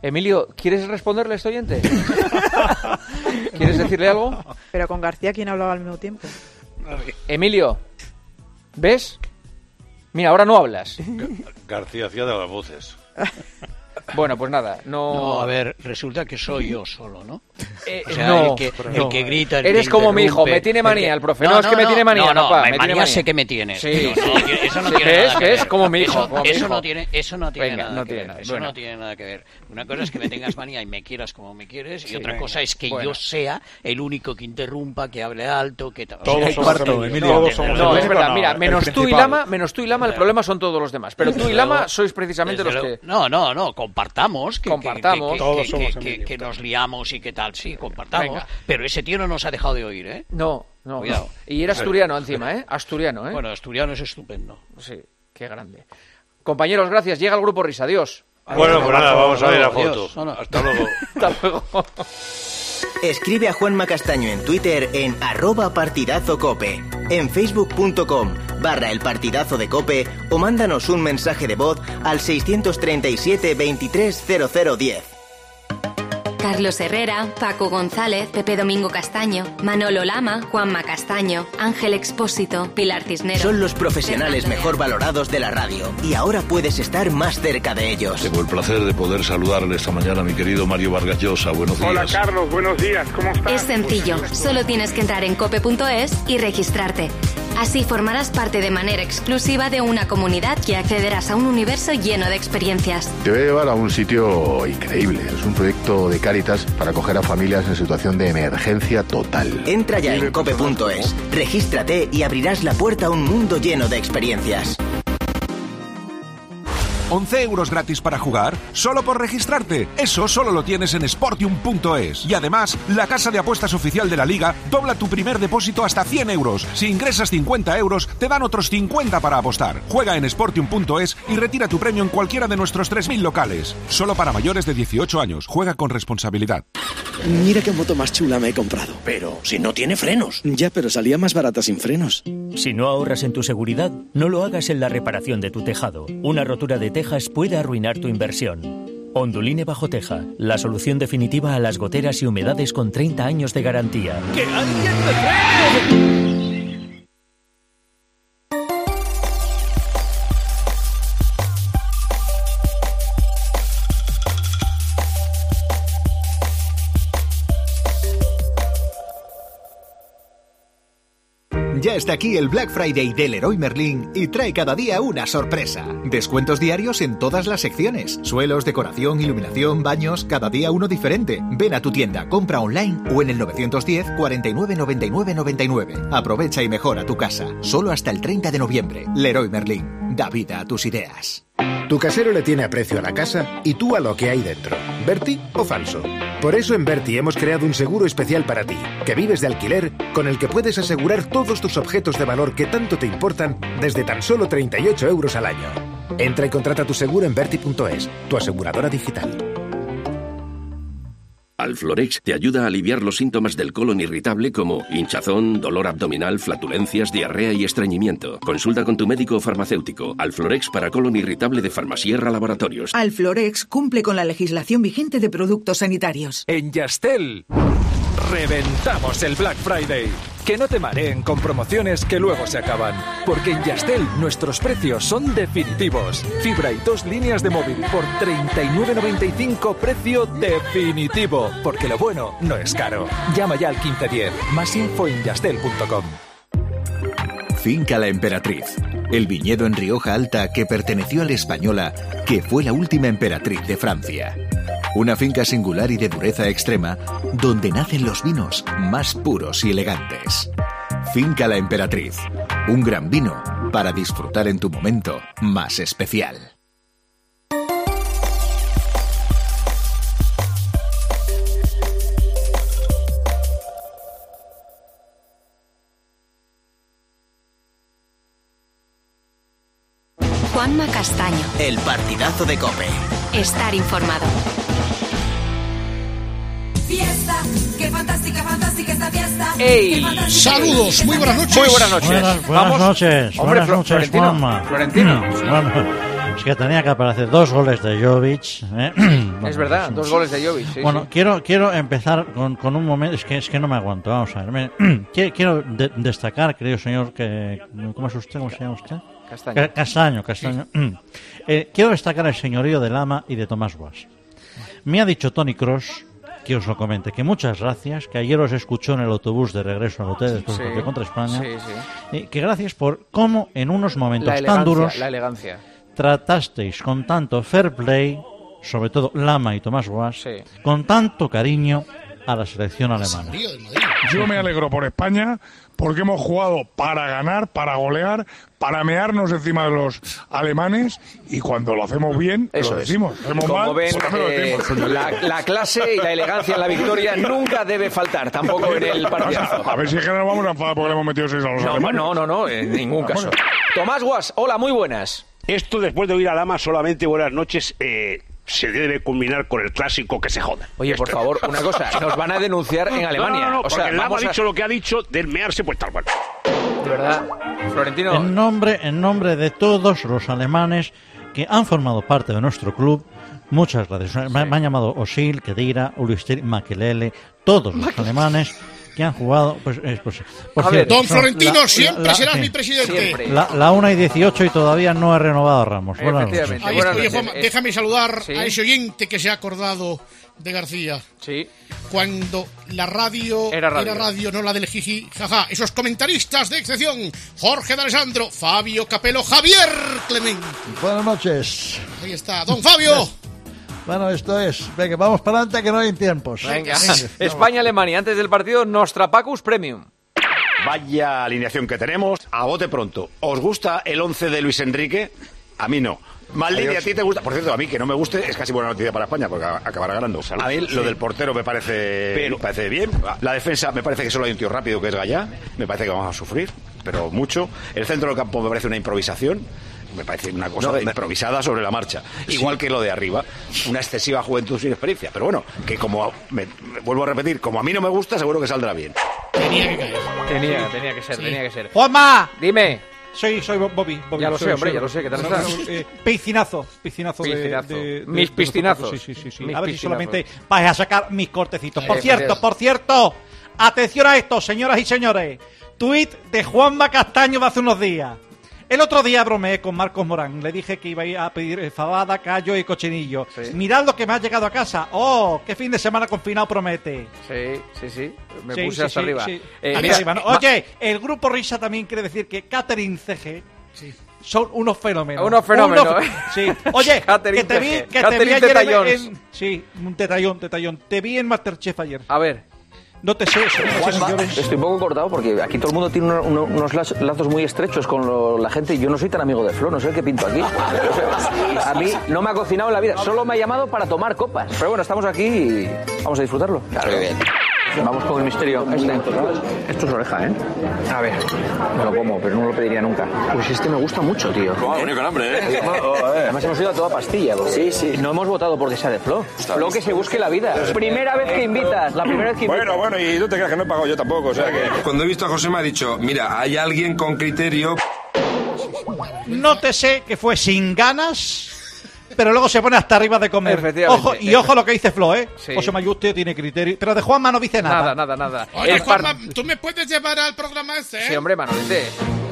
Emilio, ¿quieres responderle a este oyente? ¿Quieres decirle algo? Pero con García, ¿quién hablaba al mismo tiempo? Emilio, ¿ves? Mira, ahora no hablas. García hacía de las voces. Bueno, pues nada, no... No, a ver, resulta que soy yo solo, ¿no? Eh, o sea, no, el que, no. el que grita, el Eres que como mi hijo, interrumpe, me tiene manía que... el profe. No, no, es que me no, tiene manía, no, no, papá, me manía, tiene manía. sé que me tienes. Sí, no, no, eso no sí, tiene ¿ves? nada que ¿Ves? ver. Como mi hijo. Eso, Como mi eso hijo. no tiene, eso no tiene Venga, nada no que tiene ver. nada. Eso Bueno. no tiene nada que ver. Una cosa es que me tengas manía y me quieras como me quieres, y Sí, otra venga. cosa es que Bueno. yo sea el único que interrumpa, que hable alto, que tal. Todos O sea, somos cuarto, Emilio, Emilio. todos somos No, es Emilio. verdad, No, mira, el menos tú y principal. Lama, menos tú y Lama, el problema son todos los demás. Pero tú y Lama sois precisamente Desde los luego. que... No, no, no, compartamos. Que, Compartamos. que, que, Todos que, somos que, Emilio, que claro. nos liamos y que tal, sí, compartamos. Venga. Pero ese tío no nos ha dejado de oír, ¿eh? No, no, Cuidado. no. Y era asturiano encima, ¿eh? Asturiano, ¿eh? Bueno, asturiano es estupendo. Sí, qué grande. Compañeros, gracias. Llega el grupo Risa. Adiós. Bueno, pues nada, vamos a ver la Adiós. foto. No, no. Hasta luego. Hasta luego. Escribe a Juanma Castaño en Twitter en arroba partidazo cope, en facebook.com barra el partidazo de cope o mándanos un mensaje de voz al seiscientos treinta y siete veintitrés cero cero diez. Carlos Herrera, Paco González, Pepe Domingo Castaño, Manolo Lama, Juanma Castaño, Ángel Expósito, Pilar Cisneros. Son los profesionales mejor valorados de la radio y ahora puedes estar más cerca de ellos. Tengo el placer de poder saludarle esta mañana a mi querido Mario Vargas Llosa. Buenos días. Hola Carlos, buenos días, ¿cómo estás? Es sencillo, solo tienes que entrar en cope punto es y registrarte. Así formarás parte de manera exclusiva de una comunidad y accederás a un universo lleno de experiencias. Te voy a llevar a un sitio increíble. Es un proyecto de Cáritas para acoger a familias en situación de emergencia total. Entra ya en cope punto es, regístrate y abrirás la puerta a un mundo lleno de experiencias. once euros gratis para jugar, solo por registrarte. Eso solo lo tienes en sportium punto es. Y además, la casa de apuestas oficial de la Liga dobla tu primer depósito hasta cien euros. Si ingresas cincuenta euros, te dan otros cincuenta para apostar. Juega en sportium punto es y retira tu premio en cualquiera de nuestros tres mil locales. Solo para mayores de dieciocho años. Juega con responsabilidad. Mira qué moto más chula me he comprado. Pero si no tiene frenos. Ya, pero salía más barata sin frenos. Si no ahorras en tu seguridad, no lo hagas en la reparación de tu tejado. Una rotura de tejas puede arruinar tu inversión. Onduline Bajo Teja, la solución definitiva a las goteras y humedades con treinta años de garantía. ¡Que alguien me frene! Ya está aquí el Black Friday del Leroy Merlin y trae cada día una sorpresa. Descuentos diarios en todas las secciones. Suelos, decoración, iluminación, baños, cada día uno diferente. Ven a tu tienda, compra online o en el novecientos diez, cuarenta y nueve, noventa y nueve, noventa y nueve. Aprovecha y mejora tu casa. Solo hasta el treinta de noviembre. Leroy Merlin. Da vida a tus ideas. Tu casero le tiene aprecio a la casa y tú a lo que hay dentro. ¿Berti o falso? Por eso en Berti hemos creado un seguro especial para ti, que vives de alquiler, con el que puedes asegurar todos tus objetos de valor que tanto te importan desde tan solo treinta y ocho euros al año. Entra y contrata tu seguro en berti punto es, tu aseguradora digital. Alflorex te ayuda a aliviar los síntomas del colon irritable como hinchazón, dolor abdominal, flatulencias, diarrea y estreñimiento. Consulta con tu médico o farmacéutico. Alflorex para colon irritable de Farmasierra Laboratorios. Alflorex cumple con la legislación vigente de productos sanitarios. En Yastel, reventamos el Black Friday. Que no te mareen con promociones que luego se acaban. Porque en Yastel nuestros precios son definitivos. Fibra y dos líneas de móvil por treinta y nueve noventa y cinco, precio definitivo. Porque lo bueno no es caro. Llama ya al quince diez. Más info en yastel punto com. Finca La Emperatriz, el viñedo en Rioja Alta que perteneció a la española, que fue la última emperatriz de Francia. Una finca singular y de dureza extrema, donde nacen los vinos más puros y elegantes. Finca La Emperatriz, un gran vino para disfrutar en tu momento más especial. Juanma Castaño. El partidazo de COPE. Estar informado. Fiesta, qué fantástica, fantástica esta fiesta. ¡Ey! Saludos, muy buenas noches. Muy buenas noches. Buenas, buenas Vamos. noches. Hombre, buenas noches, Florentino. Juanma. Florentino. Bueno, Jovic, que tenía que aparecer, dos goles de Jovic. ¿eh? Bueno, es verdad, dos goles de Jovic. Sí, bueno, sí. quiero quiero empezar con, con un momento, es que es que no me aguanto, vamos a ver. Me, quiero quiero de, destacar, querido señor, que ¿cómo es usted? ¿Cómo se llama usted? Castaño. Ca- Castaño, Castaño. Sí. Eh, quiero destacar el señorío de Lama y de Tomás Guas. Me ha dicho Tony Cross, que os lo comente, que muchas gracias, que ayer os escuchó en el autobús de regreso al hotel después Sí, del partido contra España, sí, sí. y que gracias por cómo en unos momentos La tan elegancia, duros la elegancia. tratasteis con tanto fair play, sobre todo Lama y Tomás Guas, Sí. con tanto cariño a la selección alemana. Yo me alegro por España porque hemos jugado para ganar, para golear, para mearnos encima de los alemanes y cuando lo hacemos bien, Eso lo es. decimos. Lo hacemos Como mal, ven, pues también lo eh, decimos. la, la clase y la elegancia en la victoria nunca debe faltar, tampoco en el partidazo. A ver si es que no nos vamos a enfadar porque le hemos metido seis a los No, alemanes. no, no, no, en ningún caso. Tomás Guas, hola, muy buenas. Esto, después de oír a Lama, solamente buenas noches, eh, se debe culminar con el clásico que se joda. Oye, por favor, una cosa, nos van a denunciar en Alemania. No, no, no, o porque sea, el Lama ha vamos a... dicho lo que ha dicho, del mearse, pues tal cual. De verdad, Florentino... En nombre, en nombre de todos los alemanes que han formado parte de nuestro club, muchas gracias. Me, me han llamado Osil, Kedira, Ulrich, Makelele, todos los alemanes que han jugado. Pues, eh, pues, por A ver, cierto, don Florentino, la- siempre la- serás sí. mi presidente. La, la una y dieciocho y todavía no he renovado a Ramos. Buenas noches. Ahí Buenas estoy, noches. Juanma. Eh, Déjame saludar sí. a ese oyente que se ha acordado de García. Sí. Cuando la radio Era radio. radio, no la del jiji, jaja. Esos comentaristas de excepción: Jorge de Alessandro, Fabio Capello, Javier Clement. Buenas noches. Ahí está, don Fabio. Bueno, esto es. Venga, vamos para adelante que no hay tiempos. Venga, España-Alemania, antes del partido, Nostrapacus Premium. Vaya alineación que tenemos. A bote pronto. ¿Os gusta el once de Luis Enrique? A mí no. Maldini, Adiós. ¿a ti te gusta? Por cierto, a mí que no me guste es casi buena noticia para España porque a- acabará ganando. A mí lo del portero me parece, Pero- me parece bien. La defensa me parece que solo hay un tío rápido que es Gallá. Me parece que vamos a sufrir, pero mucho. El centro del campo me parece una improvisación. Me parece una cosa No, de me- improvisada sobre la marcha. Sí. Igual que lo de arriba. Una excesiva juventud sin experiencia. Pero bueno, que como, me, me vuelvo a repetir, como a mí no me gusta, seguro que saldrá bien. Tenía que caer. Tenía, tenía que ser, tenía que ser. ¡Juanma! Dime. Soy, soy Bobby. Bobby Ya lo soy- sé, hombre, soy- ya lo sé, ¿qué tal no, estás? no, eh, piscinazo, piscinazo, de- Piscinazo. de, de- Mis de- piscinazos. Sí, sí, sí, sí. Mis A ver si piscinazos. solamente vais a sacar mis cortecitos. Por Eh, cierto, gracias. por cierto, atención a esto, señoras y señores. Tuit de Juanma Castaño de hace unos días. El otro día bromeé con Marcos Morán. Le dije que iba a ir a pedir eh, fabada, callo y cochinillo. Sí. Mirad lo que me ha llegado a casa. ¡Oh! ¡Qué fin de semana confinado promete! Sí, sí, sí. Me Sí, puse sí, hasta sí, arriba. sí. Eh, Hasta mira, arriba, ¿no? ma- Oye, el grupo Risa también quiere decir que Catherine C G son unos fenómenos. Unos fenómenos, Unos- ¿eh? Sí. Oye, Catherine que te vi, C G. que te vi Catherine ayer en, Zeta-Jones. en- Sí, un tetallón, tetallón. Te vi en Masterchef ayer. A ver. No te sé, señoras y Juanma, señores. estoy un poco cortado porque aquí todo el mundo tiene uno- uno- unos laz- lazos muy estrechos con lo- la gente y yo no soy tan amigo de Flo, no sé qué pinto aquí. O sea, a mí no me ha cocinado en la vida, solo me ha llamado para tomar copas. Pero bueno, estamos aquí y vamos a disfrutarlo. Claro, bien. Vamos con el misterio. Este. Esto es oreja, ¿eh? A ver, me lo como, pero no lo pediría nunca. Pues este me gusta mucho, tío. Viene con hambre, ¿eh? Además hemos ido a toda pastilla. Bro. Sí, sí. No hemos votado porque sea de Flo. Flo que se busque la vida. Primera vez que invitas, la primera vez que invitas. Bueno, bueno, y no te creas que no he pagado yo tampoco, o sea que... Cuando he visto a José me ha dicho, mira, hay alguien con criterio. No te sé que fue sin ganas, pero luego se pone hasta arriba de comer. Efectivamente. Ojo, y ojo lo que dice Flo, ¿eh? Sí. José Mayuste tiene criterio. Pero de Juanma no dice nada. Nada, nada, nada. Oye, El par- Juanma, ¿tú me puedes llevar al programa ese? Sí, hombre, Manolete.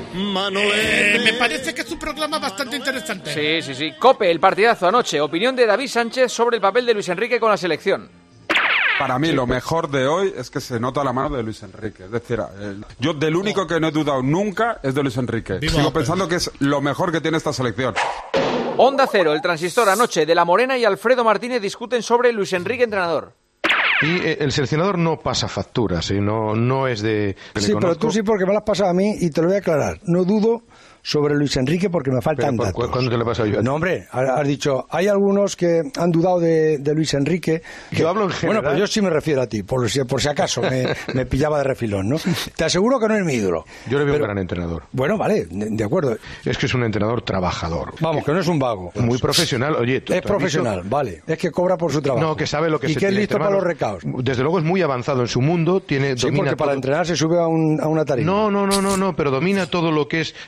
Eh, me parece que es un programa bastante interesante. Sí, sí, sí. Cope, el partidazo anoche. Opinión de David Sánchez sobre el papel de Luis Enrique con la selección. Para mí lo mejor de hoy es que se nota la mano de Luis Enrique. Es decir, el- yo del único que no he dudado nunca es de Luis Enrique. Viva Sigo Opel. pensando que es lo mejor que tiene esta selección. Onda Cero, el transistor anoche. De la Morena y Alfredo Martínez discuten sobre Luis Enrique entrenador. Y eh, el seleccionador no pasa facturas, ¿eh? no, no es de... que le Sí, pero conozco. tú sí porque me lo has pasado a mí y te lo voy a aclarar. No dudo sobre Luis Enrique porque me faltan Pero, datos. ¿cu- ¿Cuándo te lo he pasado yo? a ti? No, hombre, has has dicho, hay algunos que han dudado de, de Luis Enrique. Yo hablo en general. Bueno, pues yo sí me refiero a ti, por si, por si acaso me, me pillaba de refilón, ¿no? Te aseguro que no es mi ídolo. Yo le veo Pero- un gran entrenador. Bueno, vale, de, de acuerdo. Es que es un entrenador trabajador. Vamos, que no es un vago. Muy profesional. Oye, ¿tú- Es tú has profesional, visto? vale. Es que cobra por su trabajo. No, que sabe lo que y se que es tiene listo entre para los manos. recaos. Desde luego es muy avanzado en su mundo, tiene Sí, domina porque para todo. entrenar se sube a, un- a una tarima. No, no, no, no, no, pero domina todo lo que es el fútbol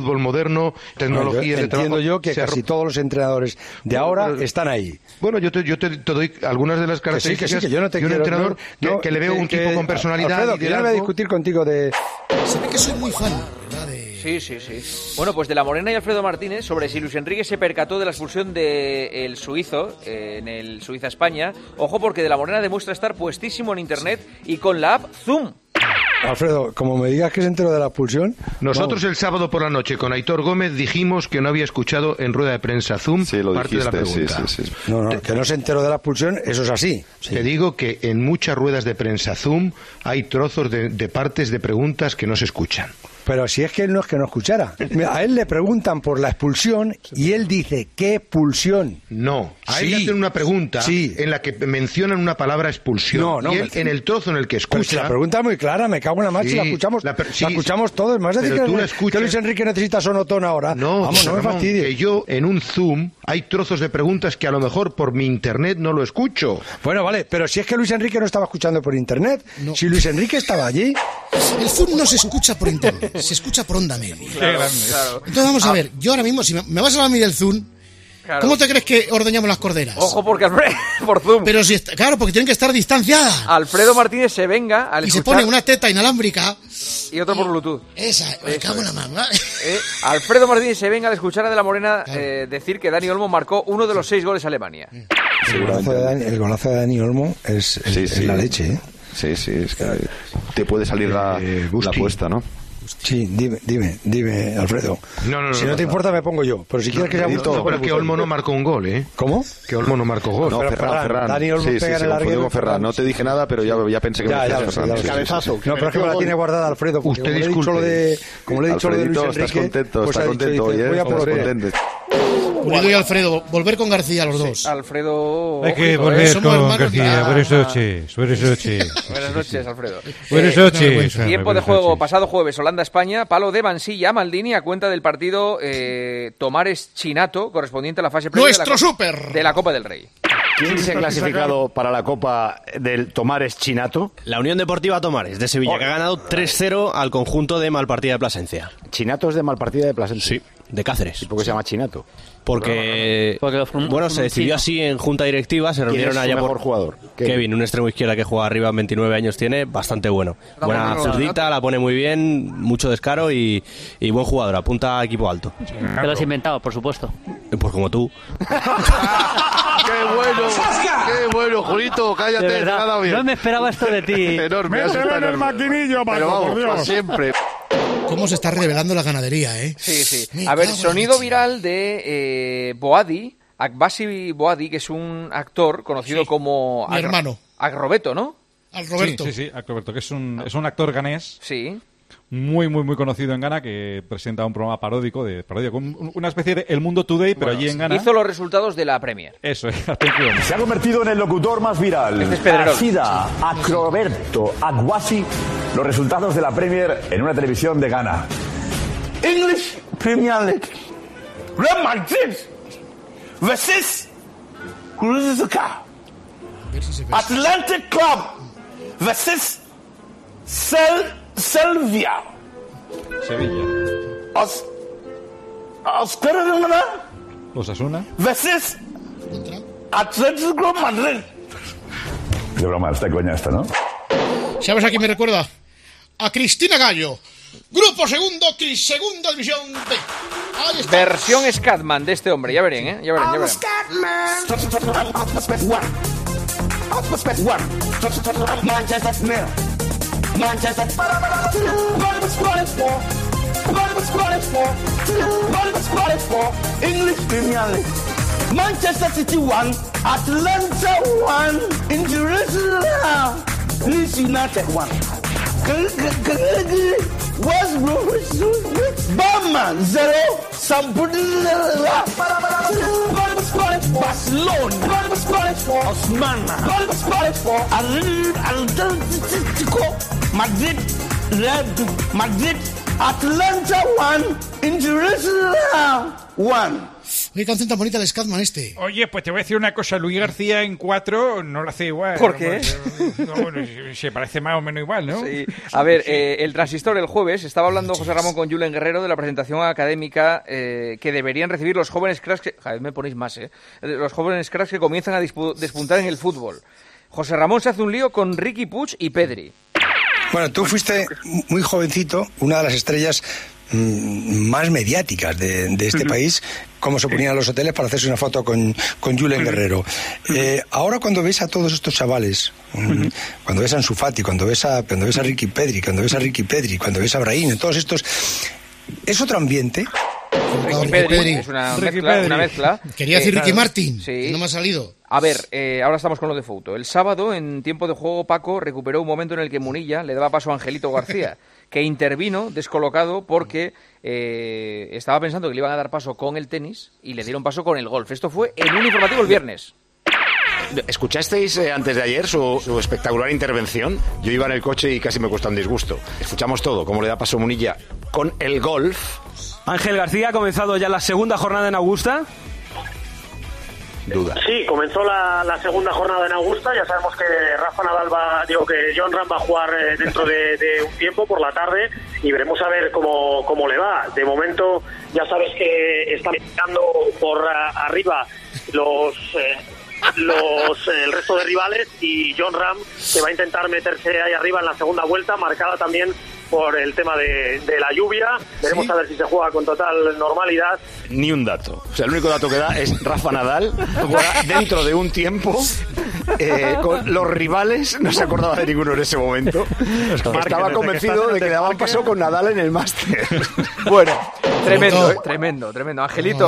fútbol moderno, tecnología No, yo de entiendo trabajo, yo que se casi arro- todos los entrenadores de ahora están ahí. Bueno, yo te, yo te, te doy algunas de las Que sí, que características sí, que yo no te de un quiero, entrenador no, que, no, que le veo que- un tipo que- con personalidad Alfredo, y que yo no voy a liderazgo. discutir contigo de... Se ve que soy muy fan, ¿verdad? De... Sí, sí, sí. Bueno, pues de La Morena y Alfredo Martínez sobre si Luis Enrique se percató de la expulsión del suizo eh, en el Suiza-España. Ojo, porque de La Morena demuestra estar puestísimo en internet y con la app Zoom. Alfredo, como me digas que se enteró de la expulsión... Nosotros el sábado por la noche con Aitor Gómez dijimos que no había escuchado en rueda de prensa Zoom parte de la pregunta. No, no, que no se enteró de la expulsión, eso es así. Te digo que en muchas ruedas de prensa Zoom hay trozos de, de partes de preguntas que no se escuchan. Pero si es que él no es que no escuchara. Mira, a él le preguntan por la expulsión y él dice, ¿qué expulsión? No, a Sí. él le hacen una pregunta Sí. en la que mencionan una palabra expulsión. No, no, y él, me- en el trozo en el que Pero si escucha... la pregunta es muy clara, me cago en la marcha, Sí, la escuchamos, la la, per- sí, escuchamos todos. ¿Me vas a decir pero que, tú la que escuchas- Luis Enrique necesita sonotón ahora? No, Vamos, no me Ramón, fastidies. que yo en un Zoom hay trozos de preguntas que a lo mejor por mi internet no lo escucho. Bueno, vale, pero si es que Luis Enrique no estaba escuchando por internet, si Luis Enrique estaba allí... El Zoom no se escucha por internet, se escucha por onda media. Claro, claro. Entonces vamos a ver, yo ahora mismo, si me, me vas a hablar a mí del Zoom, Claro. ¿cómo te crees que ordeñamos las corderas? Ojo, porque Alfredo, por Zoom. Pero si está, claro, porque tienen que estar distanciadas. Alfredo Martínez se venga al Y se escuchar- pone una teta inalámbrica. y otro por Bluetooth. Esa, me Eso cago en es. la mano. Eh, Alfredo Martínez se venga al escuchar a De la Morena eh, decir que Dani Olmo marcó uno de los seis goles a Alemania. El golazo de Dani, el golazo de Dani Olmo es, es- Sí, es sí. la leche, ¿eh? Sí, sí, es que te puede salir la, la apuesta, ¿no? Sí, dime, dime, dime, Alfredo. No, no, no, si no no te pasa importa me pongo yo, pero si quieres que sea No, justo, no, pero que Olmo no marcó un gol, ¿eh? ¿Cómo? Que Olmo no marcó gol. No, Pero Ferran, Ferran, Ferran. Dani Olmo sí, pega sí, en se el confundió larguero, con Ferran. No te dije nada, pero ya, ya pensé que Ya, me ya decías lo sé, Ferran. ya lo Sí, sé. sí, Cabezazo. sí, sí. No, pero es que me la tiene guardada Alfredo, porque Usted como le he dicho lo disculpe. de, como le he dicho lo de Luis Alfredito, Enrique, estás contento, pues estás ha dicho, contento dice, hoy, voy ¿eh? a por Estás él. contento. Pulido y Alfredo, volver con García los dos. Alfredo... Hay que ojito, volver ¿eh? somos con hermanos. García. Ah, Buenas noches, buenas noches. Buenas noches, Alfredo. Buenas Eh, noches. Tiempo de Buenas juego, noches. pasado jueves, Holanda-España, palo de Mansilla, Maldini a cuenta del partido eh, Tomares Chinato, correspondiente a la fase previa de la, ¡Nuestro Co- súper! de la Copa del Rey. ¿Quién se ha clasificado para la Copa del Tomares Chinato? La Unión Deportiva Tomares de Sevilla, que ha ganado tres cero al conjunto de Malpartida de Plasencia. ¿Chinato es de Malpartida de Plasencia? Sí, de Cáceres. ¿Y por qué se llama Chinato? Porque, bueno, se decidió así en junta directiva, se ¿Quién reunieron es su allá mejor por jugador? Kevin, un extremo izquierda que juega arriba, veintinueve años tiene, bastante bueno. La Buena pone zurdita, la pone muy bien, mucho descaro y, y buen jugador, apunta a equipo alto. Te lo has inventado, por supuesto. Pues como tú. ¡Qué bueno! ¡Qué bueno, Julito! Cállate, De verdad, nada bien. no me esperaba esto de ti. Enorme, has Métele estado en el enorme. maquinillo, Paco, Pero por vamos, Dios. para siempre. ¿Cómo se está revelando la ganadería, eh? Sí, sí. Me A ver, cago en la sonido leche. viral de eh, Boadi, Akbasi Boadi, que es un actor conocido Sí, como... mi Agro- hermano. Agrobeto, ¿no? Al Roberto. Sí, sí, sí, a Roberto, que es un, es un actor ganés Sí. muy, muy, muy conocido en Ghana, que presenta un programa paródico, de parodia, con un- una especie de El Mundo Today, pero allí en Ghana. Hizo los resultados de la Premier. Eso es, atención. Se ha convertido en el locutor más viral. Este es Pedrerol. Asida Acroberto Aguasi, los resultados de la Premier en una televisión de Ghana. English Premier League. Real Madrid versus Cruzca. Atlantic Club versus Sel Selvia. Sevilla. Os Oscar Osasuna. versus Atlético Madrid. De broma, está coña esta, ¿no? ¿Sabes a quién me recuerda? A Cristina Gallo. Grupo segundo, Cris, segunda división B. Ahí está. Versión Scatman de este hombre, ya verán, ¿eh? Ya verán, ya verán. English Premier League. Manchester City one, Atlanta one, in Jerusalem, Leeds United one. West Bromwich, Bama zero, Sampdoria, Barcelona, Osmana, Atletico Madrid, Madrid, Atlanta one, in Jerusalem one. Qué canción tan bonita el Scatman este. Oye, pues te voy a decir una cosa. Luis García en cuatro no lo hace igual. ¿Por qué? No, bueno, se parece más o menos igual, ¿no? Sí. A ver, eh, el Transistor el jueves estaba hablando José Ramón con Julen Guerrero de la presentación académica eh, que deberían recibir los jóvenes cracks que... Joder, me ponéis más, ¿eh? Los jóvenes cracks que comienzan a dispu- despuntar en el fútbol. José Ramón se hace un lío con Riqui Puig y Pedri. Bueno, tú fuiste muy jovencito, una de las estrellas mmm, más mediáticas de, de este uh-huh. país, como se ponían a los hoteles para hacerse una foto con, con Julen uh-huh. Guerrero. Uh-huh. Eh, ahora cuando ves a todos estos chavales, uh-huh. cuando ves a Ansu Fati, cuando ves a, cuando ves a Riqui Pedri, cuando ves a Riqui Pedri, cuando ves a Brahim, todos estos, es otro ambiente. Riqui Pedri, Pedri es una mezcla, una mezcla. Quería decir eh, Ricky claro, Martin, sí. no me ha salido. A ver, eh, ahora estamos con lo de Fouto. El sábado, en tiempo de juego, Paco recuperó un momento en el que Munilla le daba paso a Angelito García, que intervino descolocado porque eh, estaba pensando que le iban a dar paso con el tenis y le dieron paso con el golf. Esto fue en un informativo el viernes. ¿Escuchasteis eh, antes de ayer su, su espectacular intervención? Yo iba en el coche y casi me cuesta un disgusto. Escuchamos todo, cómo le da paso Munilla con el golf. Ángel García, ¿ha comenzado ya la segunda jornada en Augusta? Duda. Sí, comenzó la, la segunda jornada en Augusta. Ya sabemos que Rafa Nadal va, digo que Jon Rahm va a jugar eh, dentro de, de un tiempo por la tarde y veremos a ver cómo, cómo le va. De momento ya sabes que está mirando por a, arriba los eh, los eh, el resto de rivales y Jon Rahm que va a intentar meterse ahí arriba en la segunda vuelta, marcada también por el tema de, de la lluvia. Veremos ¿Sí? a ver si se juega con total normalidad. Ni un dato. O sea, el único dato que da es Rafa Nadal jugará dentro de un tiempo eh, con los rivales. No se acordaba de ninguno en ese momento. Estaba convencido de que le daban paso con Nadal en el máster. Bueno, tremendo, eh, tremendo, tremendo. Angelito.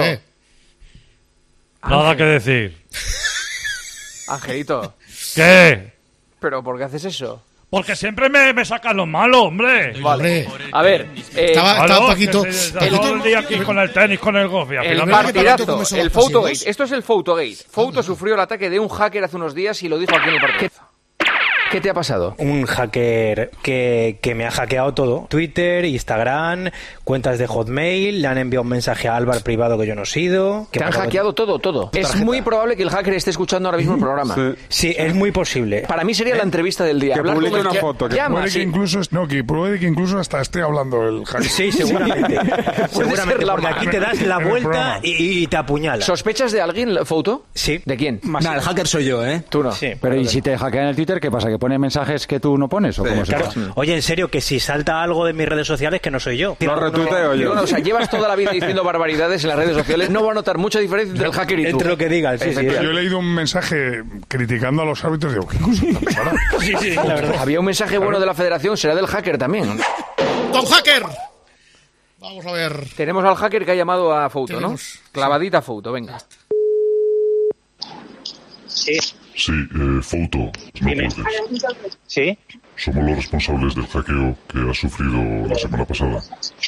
Nada que decir. Angelito. ¿Qué? ¿Pero por qué haces eso? Porque siempre me, me sacan los malos, hombre. Vale. A ver, eh, estaba, estaba Paquito. El, todo el día aquí con el tenis, con el golf. El partidazo, el Photogate. Esto es el Photogate. Fouto sufrió el ataque de un hacker hace unos días y lo dijo aquí en el partido. ¿Qué te ha pasado? Un hacker que, que me ha hackeado todo. Twitter, Instagram, cuentas de Hotmail, le han enviado un mensaje a Álvaro privado que yo no he sido. Te han hackeado todo, todo. Es tarjeta. Muy probable que el hacker esté escuchando ahora mismo el programa. Sí, sí es muy posible. Para mí sería ¿Eh? la entrevista del día. Que publique una foto. Que llama, puede, sí. que incluso, no, que puede que incluso hasta esté hablando el hacker. Sí, seguramente. seguramente, la porque aquí te das la vuelta y, y te apuñala. ¿Sospechas de alguien, Fouto? Sí. ¿De quién? Más no, el hacker soy yo, ¿eh? Tú no. Sí, pero ¿y si te hackean el Twitter, qué pasa? ¿Que pone mensajes que tú no pones o cómo se claro. pasa? Oye, en serio, que si salta algo de mis redes sociales, que no soy yo. Lo retuiteo yo. No, no, o sea, llevas toda la vida diciendo barbaridades en las redes sociales, no va a notar mucha diferencia entre el hacker y tú. Entre lo que digas, sí, sí. Yo he leído un mensaje criticando a los árbitros y digo, ¿qué cosa tan rara? Sí, sí, la verdad. Había un mensaje bueno de la federación, será del hacker también. ¡Don hacker! Vamos a ver. Tenemos al hacker que ha llamado a Fouto, ¿no? Clavadita a Fouto, venga. Sí. Sí, eh, Fouto, no puedes. Sí. Somos los responsables del hackeo que has sufrido la semana pasada.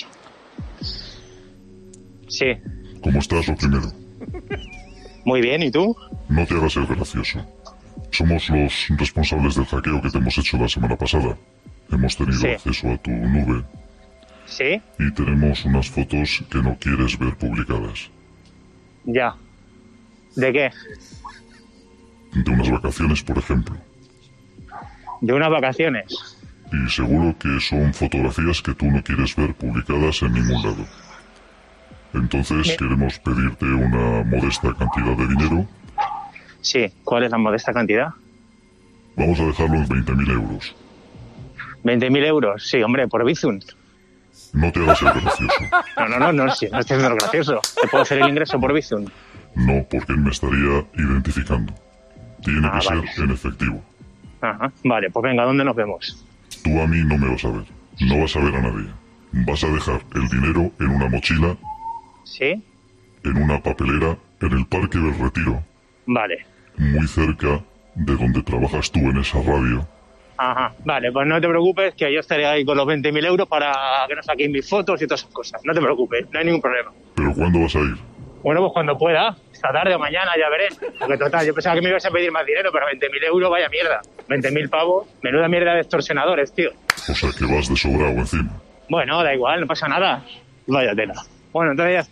Sí. ¿Cómo estás, lo primero? Muy bien, ¿y tú? No te hagas el gracioso. Somos los responsables del hackeo que te hemos hecho la semana pasada. Hemos tenido sí. acceso a tu nube. Sí. Y tenemos unas fotos que no quieres ver publicadas. Ya. ¿De qué? De unas vacaciones, por ejemplo. ¿De unas vacaciones? Y seguro que son fotografías que tú no quieres ver publicadas en ningún lado. Entonces ¿Me? queremos pedirte una modesta cantidad de dinero. Sí, ¿cuál es la modesta cantidad? Vamos a dejarlo en veinte mil euros. ¿veinte mil euros? Sí, hombre, por Bizum. No te hagas el gracioso. No, no, no, no, sí, no estoy haciendo el gracioso. ¿Te puedo hacer el ingreso por Bizum? No, porque él me estaría identificando. Tiene ah, que vale. ser en efectivo. Ajá, vale, pues venga, ¿dónde nos vemos? Tú a mí no me vas a ver. No vas a ver a nadie. Vas a dejar el dinero en una mochila. ¿Sí? En una papelera en el Parque del Retiro. Vale. Muy cerca de donde trabajas tú en esa radio. Ajá, vale, pues no te preocupes que yo estaré ahí con los veinte mil euros para que nos saquen mis fotos y todas esas cosas. No te preocupes, no hay ningún problema. ¿Pero cuándo vas a ir? Bueno, pues cuando pueda. Esta tarde o mañana, ya veré. Porque total, yo pensaba que me ibas a pedir más dinero, pero veinte mil euros, vaya mierda. veinte mil pavos, menuda mierda de extorsionadores, tío. O sea que vas de sobrado encima. Bueno, da igual, no pasa nada. Vaya tela. Bueno, entonces ya está, ¿no?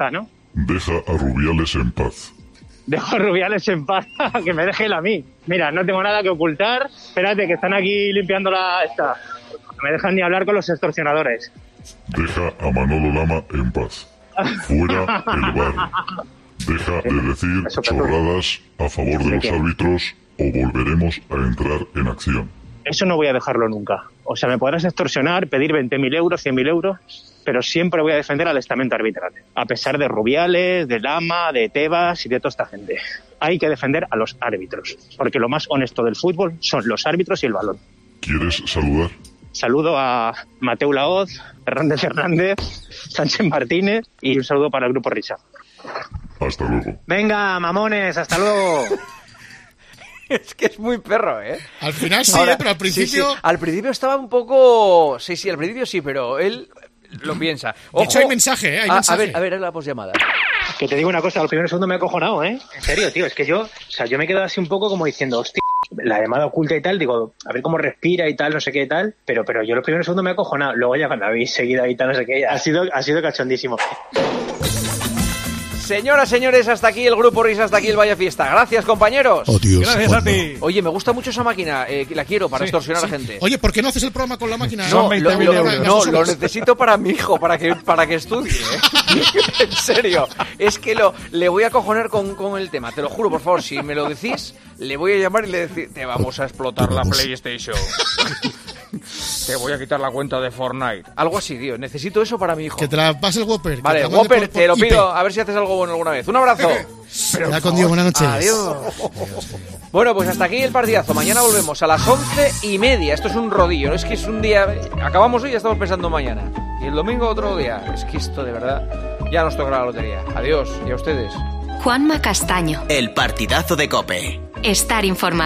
Deja a Rubiales en paz. Dejo a Rubiales en paz, que me deje él a mí. Mira, no tengo nada que ocultar. Espérate, que están aquí limpiando la esta. No me dejan ni hablar con los extorsionadores. Deja a Manolo Lama en paz. Fuera el V A R. Deja de decir chorradas a favor de los árbitros o volveremos a entrar en acción. Eso no voy a dejarlo nunca. O sea, me podrás extorsionar, pedir veinte mil euros, cien mil euros, pero siempre voy a defender al estamento arbitral. A pesar de Rubiales, de Lama, de Tebas y de toda esta gente. Hay que defender a los árbitros, porque lo más honesto del fútbol son los árbitros y el balón. ¿Quieres saludar? Saludo a Mateu Laoz, Fernández Hernández, Sánchez Martínez y un saludo para el Grupo Risa. Hasta luego. Venga, mamones, hasta luego. Es que es muy perro, ¿eh? Al final sí, Ahora, ¿eh? Pero al principio... Sí, sí. Al principio estaba un poco... Sí, sí, al principio sí, pero él lo piensa. Ojo. De hecho, hay mensaje, ¿eh? Hay a, mensaje. a ver, a ver, la posllamada. Que te digo una cosa, al primer segundo me he acojonado, ¿eh? En serio, tío, es que yo... O sea, yo me he quedado así un poco como diciendo, hostia, la llamada oculta y tal, digo, a ver cómo respira y tal, no sé qué y tal, pero, pero yo los primeros segundos me he acojonado. Luego ya cuando habéis seguido y tal, no sé qué, ha sido, ha sido cachondísimo. Señoras, señores, hasta aquí el Grupo Risa, hasta aquí el Vaya Fiesta. Gracias, compañeros. Oh, Dios, Gracias ¿cuándo? a ti. Oye, me gusta mucho esa máquina, eh, la quiero para Sí, extorsionar sí. a gente. Oye, ¿por qué no haces el programa con la máquina? No, veinte lo, mil lo- euros. no, lo necesito para mi hijo, para que, para que estudie, ¿eh? En serio, es que lo, le voy a cojoner con, con el tema, te lo juro, por favor, si me lo decís, le voy a llamar y le decir, te vamos a explotar la PlayStation. Te voy a quitar la cuenta de Fortnite. Algo así, tío, necesito eso para mi hijo. Que te la pase el Whopper. que Vale, te la mande Whopper, por- por te lo I P. pido, a ver si haces algo bueno alguna vez. Un abrazo. Ya con Dios, buenas noches. Adiós. Bueno, pues hasta aquí el partidazo. Mañana volvemos a las once y media. Esto es un rodillo, ¿no? Es que es un día... Acabamos hoy y ya estamos pensando mañana. Y el domingo otro día. Es que esto, de verdad, ya nos toca la lotería. Adiós, y a ustedes. Juanma Castaño. El partidazo de COPE. Estar informado.